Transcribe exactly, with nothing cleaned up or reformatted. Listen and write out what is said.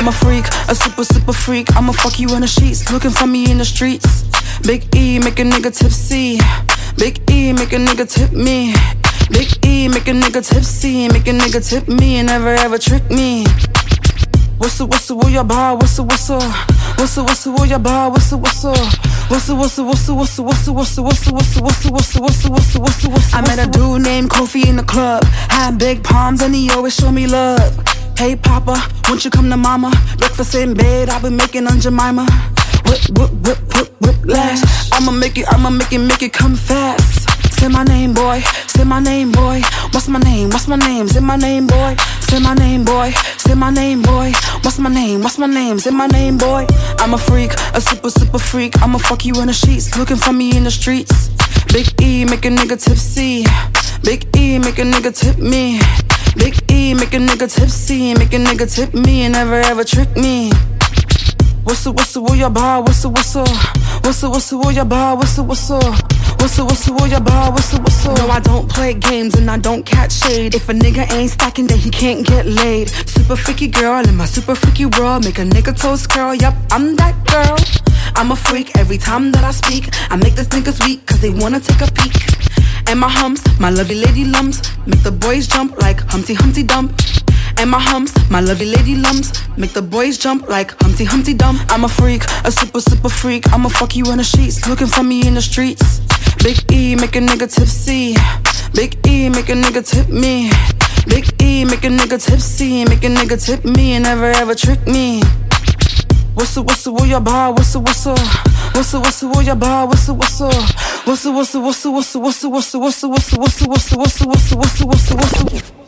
I'm a freak, a super, super freak. I'ma fuck you in the sheets, looking for me in the streets. Big E, make a nigga tipsy. Big E, make a nigga tip me. Big E, make a nigga tipsy. Make a nigga tip me and never ever trick me. Whistle, whistle, will ya bar? Whistle, whistle. Whistle, whistle, will ya bar? Whistle, whistle. Whistle, whistle, whistle, whistle, whistle, whistle, whistle, whistle, whistle, whistle, whistle, whistle, whistle, whistle. I met a dude named Kofi in the club. Had big palms and he always show me love. Hey Papa, won't you come to mama? Breakfast in bed, I've been making on Jemima. Whip, whip, whip, whip, whip, lash. I'ma make it, I'ma make it, make it come fast. Say my name, boy. Say my name, boy. What's my name? What's my name? Say my name, boy. Say my name, boy. Say my name, boy. What's my name? What's my name? Say my name, boy. I'm a freak, a super, super freak. I'ma fuck you in the sheets, looking for me in the streets. Big E, make a nigga tipsy. Big E, make a nigga tip me. Big E, make a nigga tipsy. Make a nigga tip me and never ever trick me. Whistle, whistle, will ya bar? Whistle, whistle. Whistle, whistle, will ya bar? Whistle, whistle. Whistle, whistle, will ya bar? Whistle, whistle. No, I don't play games and I don't catch shade. If a nigga ain't stacking, then he can't get laid. Super freaky girl in my super freaky world. Make a nigga toes curl, yup, I'm that girl. I'm a freak every time that I speak. I make the niggas weak cause they wanna take a peek. And my humps, my lovely lady lumps, make the boys jump like Humpty Humpty Dump. And my humps, my lovely lady lumps, make the boys jump like Humpty Humpty Dump. I'm a freak, a super, super freak. I'ma fuck you in the sheets, looking for me in the streets. Big E, make a nigga tipsy. Big E, make a nigga tip me. Big E, make a nigga tipsy. Make a nigga tip me and never ever trick me. Whistle, whistle, will ya bar? Whistle, whistle. Whistle, whistle, will ya bar? Whistle, whistle. Whistle, whistle, whistle, whistle, whistle, whistle, whistle, whistle, whistle, whistle, whistle, whistle, whistle, whistle, whistle.